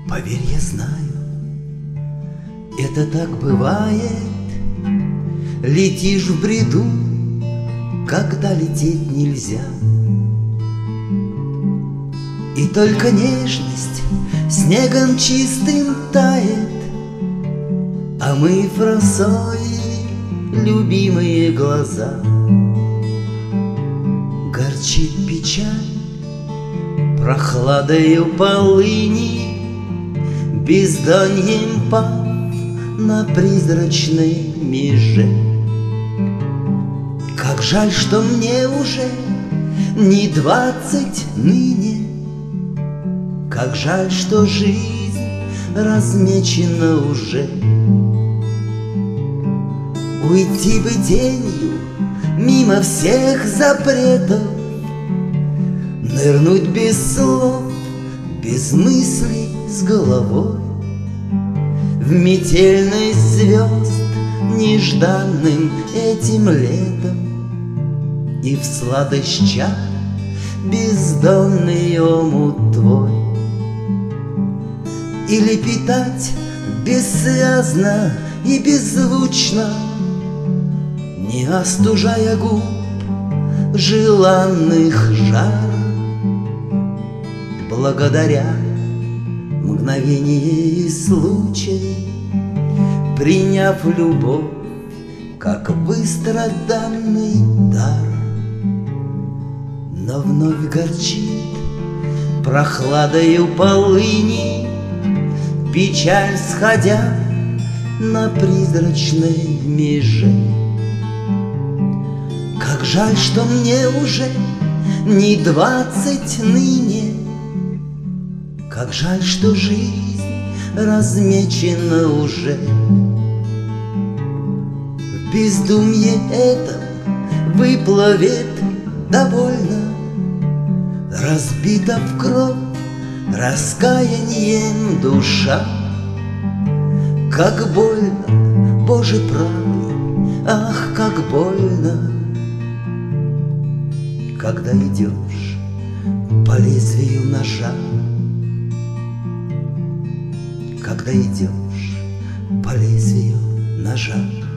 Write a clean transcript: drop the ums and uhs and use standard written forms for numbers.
Поверь, я знаю, это так бывает. Летишь в бреду, когда лететь нельзя. И только нежность снегом чистым тает, а мы в росой любимые глаза. Горчит печаль прохладою полыни, бездоньем пав на призрачной меже. Как жаль, что мне уже не 20 ныне, как жаль, что жизнь размечена уже. Уйти бы тенью мимо всех запретов, нырнуть без слов, без мыслей с головой в метельность звезд нежданным этим летом, и в сладость чар бездонный омут твой. Или питать бессвязно и беззвучно, не остужая губ желанных жар, благодаря мгновение и случай, приняв любовь как выстраданный дар. Но вновь горчит прохладою полыни печаль, сходя на призрачной меже. Как жаль, что мне уже не 20 ныне, как жаль, что жизнь размечена уже. В бездумье этом выплывет довольно, разбита в кровь раскаянием душа. Как больно, Боже правый, ах, как больно, когда идешь по лезвию ножа, когда идешь по лезвию ножа.